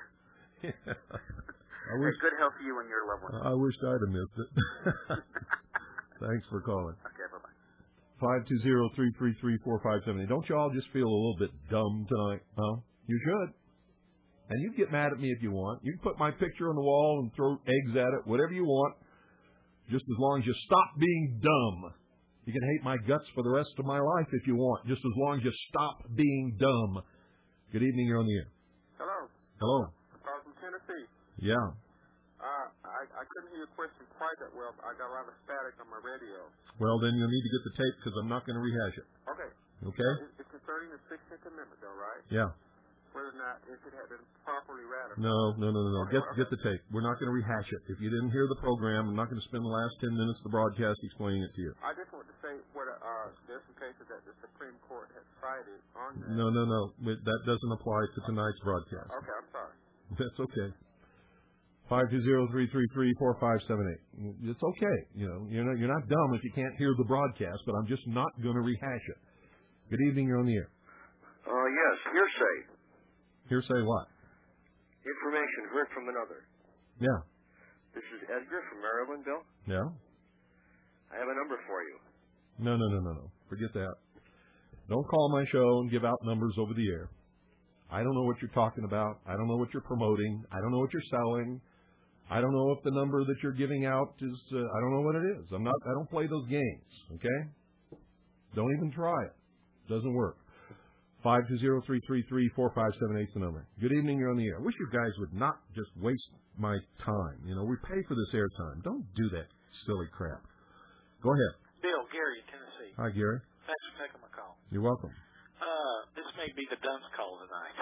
Hey, good health for you and your loved ones. I wished I'd have missed it. Thanks for calling. Okay, bye-bye. 520-333-4578. Don't you all just feel a little bit dumb tonight? Huh? You should. And you can get mad at me if you want. You can put my picture on the wall and throw eggs at it, whatever you want, just as long as you stop being dumb. You can hate my guts for the rest of my life if you want, just as long as you stop being dumb. Good evening, you're on the air. Hello. Hello. I'm calling from Tennessee. Yeah. I couldn't hear your question quite that well. I got a lot of static on my radio. Well, then you'll need to get the tape because I'm not going to rehash it. Okay. Okay? It's concerning the 16th Amendment, though, right? Yeah. Whether or not if it had been properly ratified. No. Okay, Get the tape. We're not going to rehash it. If you didn't hear the program, I'm not going to spend the last 10 minutes of the broadcast explaining it to you. I just want to say there's some cases that the Supreme Court has cited on that. No. That doesn't apply to tonight's broadcast. Okay, I'm sorry. That's okay. 520-333-4578. It's okay. You're not dumb if you can't hear the broadcast, but I'm just not going to rehash it. Good evening. You're on the air. Yes, hearsay. Hearsay what? Information heard from another. Yeah. This is Edgar from Maryland, Bill. Yeah? I have a number for you. No. Forget that. Don't call my show and give out numbers over the air. I don't know what you're talking about. I don't know what you're promoting. I don't know what you're selling. I don't know if the number that you're giving out is, I don't know what it is. I don't play those games, okay? Don't even try it. Doesn't work. 520-333-4578 is the number. Good evening, you're on the air. I wish you guys would not just waste my time. You know, we pay for this airtime. Don't do that silly crap. Go ahead. Bill, Gary in Tennessee. Hi, Gary. Thanks for taking my call. You're welcome. This may be the dunce call tonight.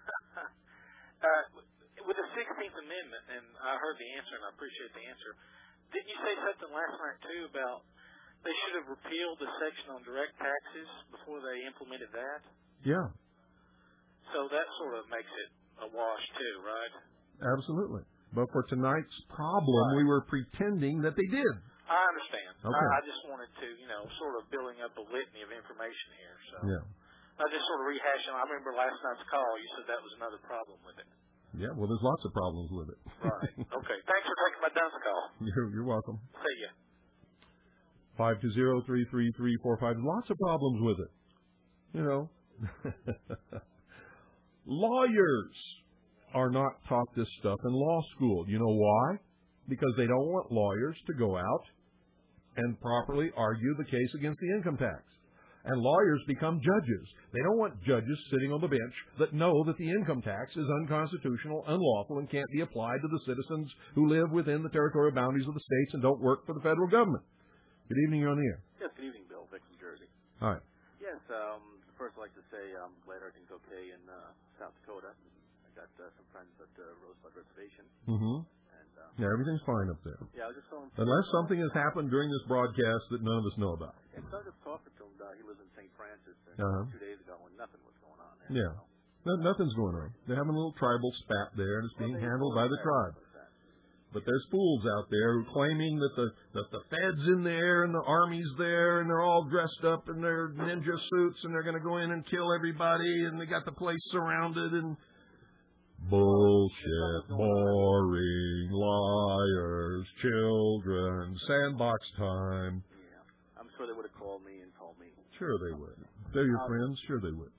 With the 16th Amendment, and I heard the answer, and I appreciate the answer, didn't you say something last night, too, about they should have repealed the section on direct taxes before they implemented that? Yeah. So that sort of makes it a wash, too, right? Absolutely. But for tonight's problem, we were pretending that they did. I understand. Okay. I just wanted to, sort of building up a litany of information here. So Yeah. I just sort of rehashing. I remember last night's call. You said that was another problem with it. Yeah, well, there's lots of problems with it. Right. Okay. Thanks for taking my dunce call. You're welcome. See ya. 520-333-45. Lots of problems with it. You know. Lawyers are not taught this stuff in law school. You know why? Because they don't want lawyers to go out and properly argue the case against the income tax. And lawyers become judges. They don't want judges sitting on the bench that know that the income tax is unconstitutional, unlawful, and can't be applied to the citizens who live within the territorial boundaries of the states and don't work for the federal government. Good evening, you're on the air. Yes, good evening, Bill. Vic from Jersey. All right. Yes, first I'd like to say I'm glad everything's okay in South Dakota. I got some friends at Rosebud Reservation. Mm-hmm. Yeah, everything's fine up there. Yeah, I was just calling. Unless something has happened during this broadcast that none of us know about. Yeah, so I was just talking to him. He lives in St. Francis 2 days ago when nothing was going on there. Yeah. Nothing's going on. They're having a little tribal spat there, and it's being handled by the tribe. But there's fools out there who claiming that the Fed's in there and the Army's there, and they're all dressed up in their ninja suits, and they're going to go in and kill everybody, and they got the place surrounded, and bullshit, boring, liars, children, sandbox time. Yeah, I'm sure they would have called me and told me. Sure they would. They're your friends. Sure they would.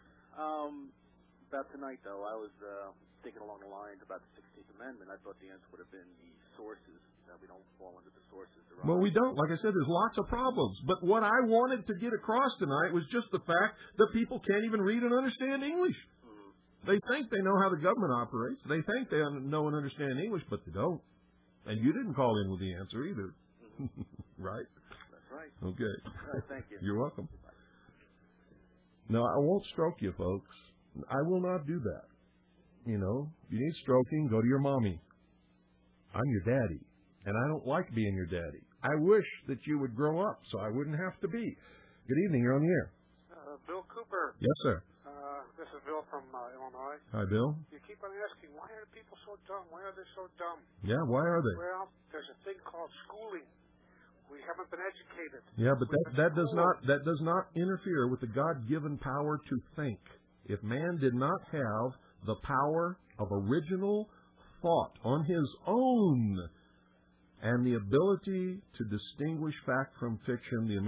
About tonight, though, I was thinking along the lines about the 16th Amendment. I thought the answer would have been the sources, that we don't fall under the sources. Well, we don't. Like I said, there's lots of problems. But what I wanted to get across tonight was just the fact that people can't even read and understand English. They think they know how the government operates. They think they know and understand English, but they don't. And you didn't call in with the answer either. Right? That's right. Okay. All right, thank you. You're welcome. No, I won't stroke you, folks. I will not do that. You know, you need stroking, go to your mommy. I'm your daddy, and I don't like being your daddy. I wish that you would grow up so I wouldn't have to be. Good evening, you're on the air. Bill Cooper. Yes, sir. This is Bill from Illinois. Hi, Bill. You keep on asking, why are people so dumb? Why are they so dumb? Yeah, why are they? Well, there's a thing called schooling. We haven't been educated. Yeah, but that does not interfere with the God-given power to think. If man did not have the power of original thought on his own and the ability to distinguish fact from fiction, the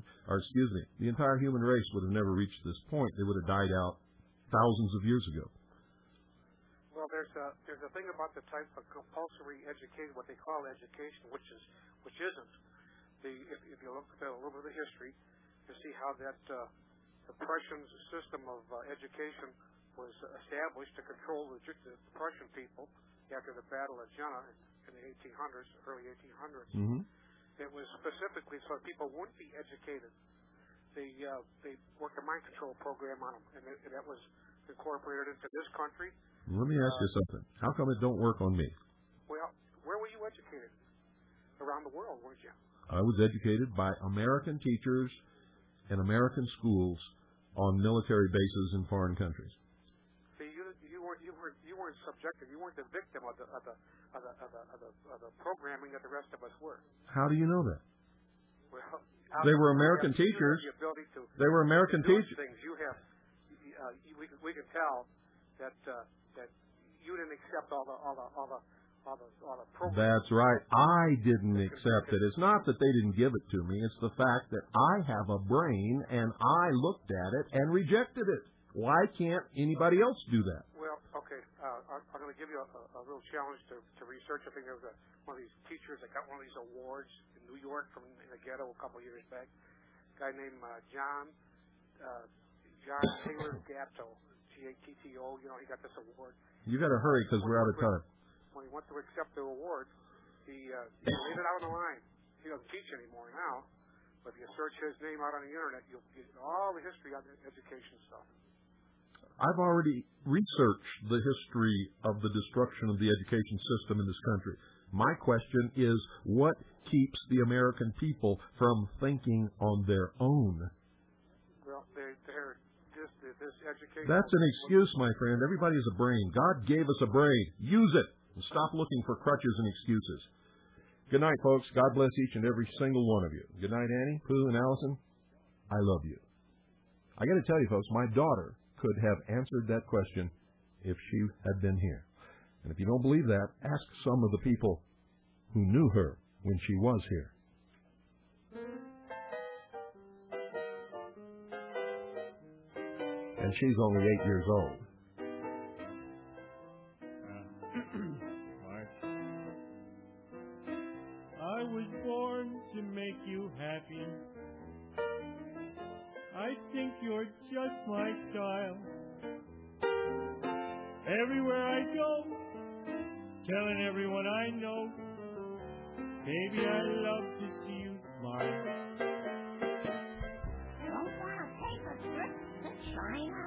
entire human race would have never reached this point. They would have died out thousands of years ago. Well, there's a thing about the type of compulsory education, what they call education, which isn't. If you look at a little bit of the history, you see how that the Prussian system of education was established to control the Prussian people after the Battle of Jena in the 1800s, early 1800s. Mm-hmm. It was specifically so people wouldn't be educated. They worked a mind control program on them, and that was incorporated into this country. Let me ask you something. How come it don't work on me? Well, where were you educated? Around the world, weren't you? I was educated by American teachers in American schools on military bases in foreign countries. See, you weren't subjected. You weren't the victim of the programming that the rest of us were. How do you know that? Well, they were American teachers. The ability to they were American teachers. Things you have. we could tell that you didn't accept all the programs. That's right. I didn't accept it. It's not that they didn't give it to me. It's the fact that I have a brain and I looked at it and rejected it. Why can't anybody else do that? Well, okay. I'm going to give you a little challenge to research. I think there was one of these teachers that got one of these awards in New York from in the ghetto a couple of years back. A guy named John Taylor Gatto, Gatto. You know, he got this award. You got to hurry because we're out of time. When he went to accept the award, he laid it out on the line. He doesn't teach anymore now, but if you search his name out on the internet, you'll get all the history on the education stuff. I've already researched the history of the destruction of the education system in this country. My question is, what keeps the American people from thinking on their own? Well, this education... That's an excuse, my friend. Everybody has a brain. God gave us a brain. Use it. And stop looking for crutches and excuses. Good night, folks. God bless each and every single one of you. Good night, Annie, Pooh, and Allison. I love you. I got to tell you, folks, my daughter could have answered that question if she had been here. And if you don't believe that, ask some of the people who knew her when she was here. And she's only 8 years old. I was born to make you happy. I think you're just my style. Everywhere I go, telling everyone I know, baby, I love to see you smile. Don't want to take a trip to China.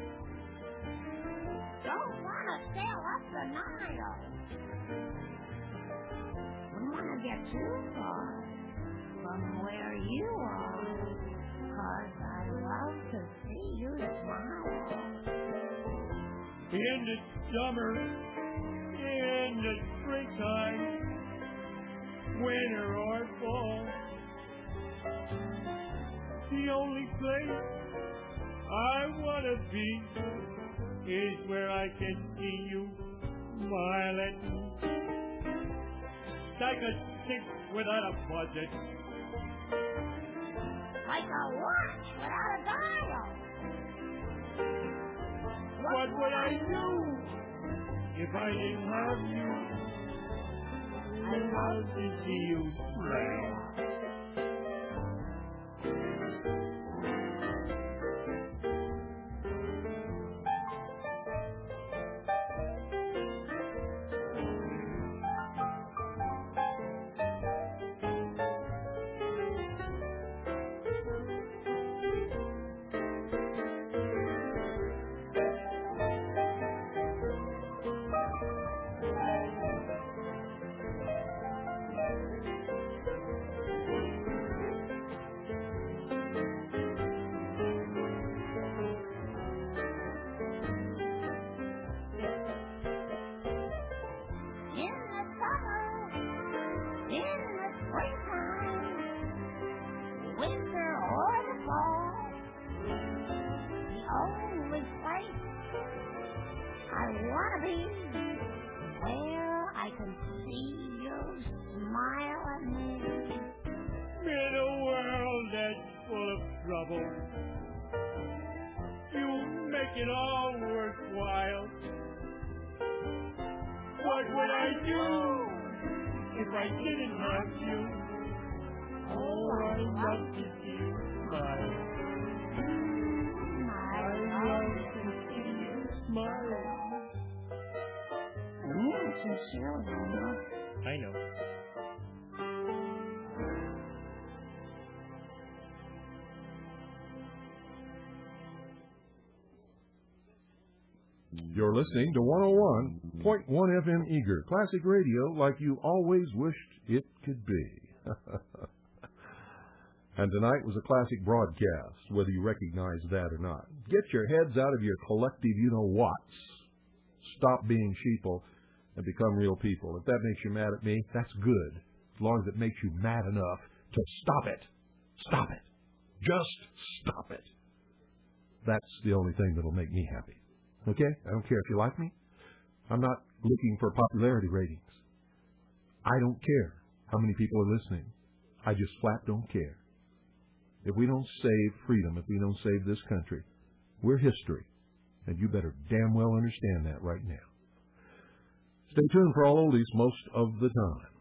Don't want to sail up the Nile. Don't want to get too far from where you are, 'cause I love to see you smile. In the summer, in the springtime, winter or fall, the only place I want to be is where I can see you smiling. Like a stick without a budget. Like a watch without a dial. What would I do if I didn't have you? I love to see you smile. I know. You're listening to 101.1 FM Eager, classic radio like you always wished it could be. And tonight was a classic broadcast, whether you recognize that or not. Get your heads out of your collective you-know-whats. Stop being sheeple and become real people. If that makes you mad at me, that's good, as long as it makes you mad enough to stop it. Stop it. Just stop it. That's the only thing that'll make me happy. Okay? I don't care if you like me. I'm not looking for popularity ratings. I don't care how many people are listening. I just flat don't care. If we don't save freedom, if we don't save this country, we're history. And you better damn well understand that right now. Stay tuned for all oldies most of the time.